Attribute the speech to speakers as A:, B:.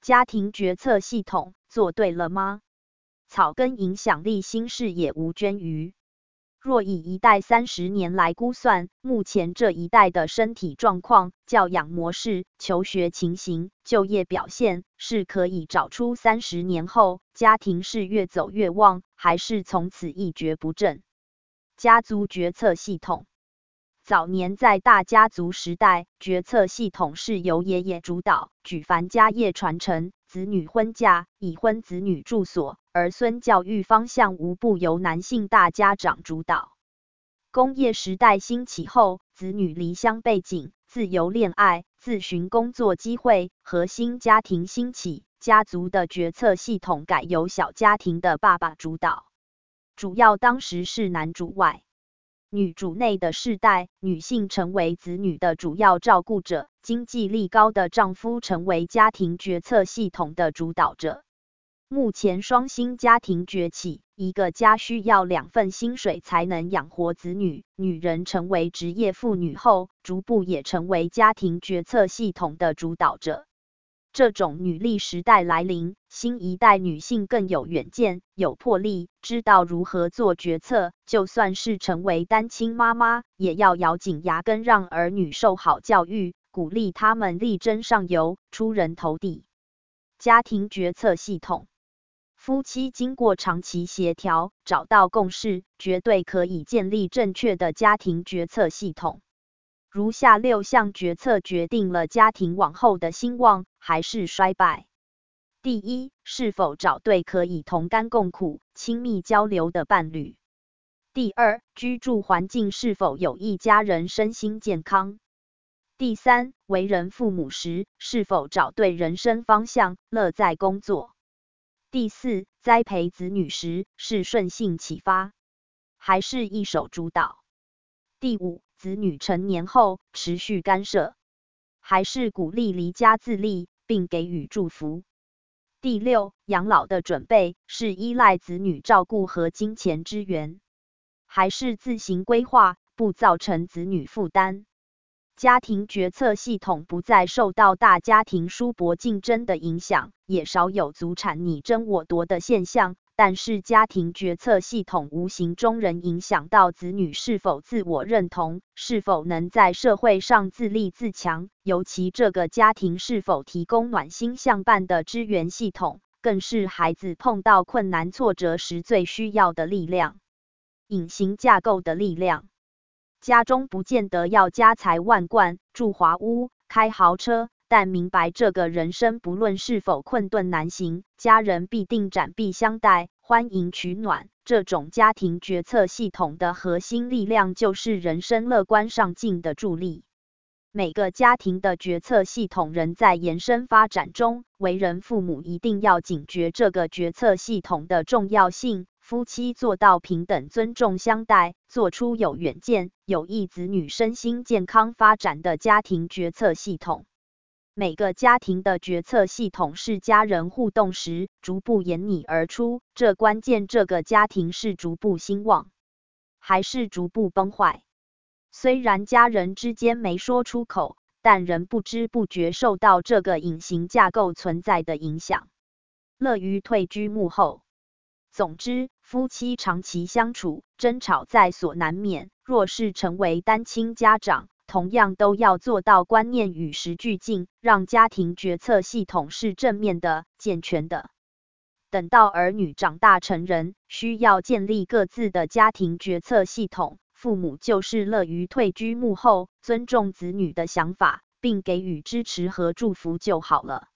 A: 家庭决策系统做对了吗？草根影响力新视野吴娟瑜。若以一代30年来估算，目前这一代的身体状况、教养模式、求学情形、就业表现，是可以找出30年后家庭是越走越旺，还是从此一蹶不振。家族决策系统。早年在大家族时代，决策系统是由爷爷主导，举凡家业传承、子女婚嫁、已婚子女住所、儿孙教育方向无不由男性大家长主导。工业时代兴起后，子女离乡背井、自由恋爱、自寻工作机会，核心家庭兴起，家族的决策系统改由小家庭的爸爸主导，主要当时是男主外女主内的世代，女性成为子女的主要照顾者，经济力高的丈夫成为家庭决策系统的主导者。目前双薪家庭崛起，一个家需要2份薪水才能养活子女，女人成为职业妇女后，逐步也成为家庭决策系统的主导者。这种女力时代来临，新一代女性更有远见、有魄力，知道如何做决策，就算是成为单亲妈妈，也要咬紧牙根让儿女受好教育，鼓励他们力争上游，出人头地。家庭决策系统。夫妻经过长期协调，找到共识，绝对可以建立正确的家庭决策系统。如下6项决策决定了家庭往后的兴旺还是衰败。第一，是否找对可以同甘共苦、亲密交流的伴侣。第二，居住环境是否有益家人身心健康。第三，为人父母时，是否找对人生方向，乐在工作。第四，栽培子女时，是顺性启发，还是一手主导。第五，子女成年后持续干涉，还是鼓励离家自立并给予祝福。第六，养老的准备是依赖子女照顾和金钱支援，还是自行规划，不造成子女负担。家庭决策系统不再受到大家庭叔伯竞争的影响，也少有祖产你争我夺的现象，但是家庭决策系统无形中仍影响到子女是否自我认同，是否能在社会上自立自强，尤其这个家庭是否提供暖心相伴的支援系统，更是孩子碰到困难挫折时最需要的力量。隐形架构的力量。家中不见得要家财万贯、住华屋、开豪车，但明白这个人生不论是否困顿难行，家人必定展臂相待，欢迎取暖。这种家庭决策系统的核心力量就是人生乐观上进的助力。每个家庭的决策系统仍在延伸发展中，为人父母一定要警觉这个决策系统的重要性。夫妻做到平等尊重相待，做出有远见、有益子女身心健康发展的家庭决策系统。每个家庭的决策系统是家人互动时逐步演拟而出，这关键这个家庭是逐步兴旺，还是逐步崩坏。虽然家人之间没说出口，但仍不知不觉受到这个隐形架构存在的影响，乐于退居幕后。总之，夫妻长期相处，争吵在所难免。若是成为单亲家长，同样都要做到观念与时俱进，让家庭决策系统是正面的、健全的。等到儿女长大成人，需要建立各自的家庭决策系统，父母就是乐于退居幕后，尊重子女的想法，并给予支持和祝福就好了。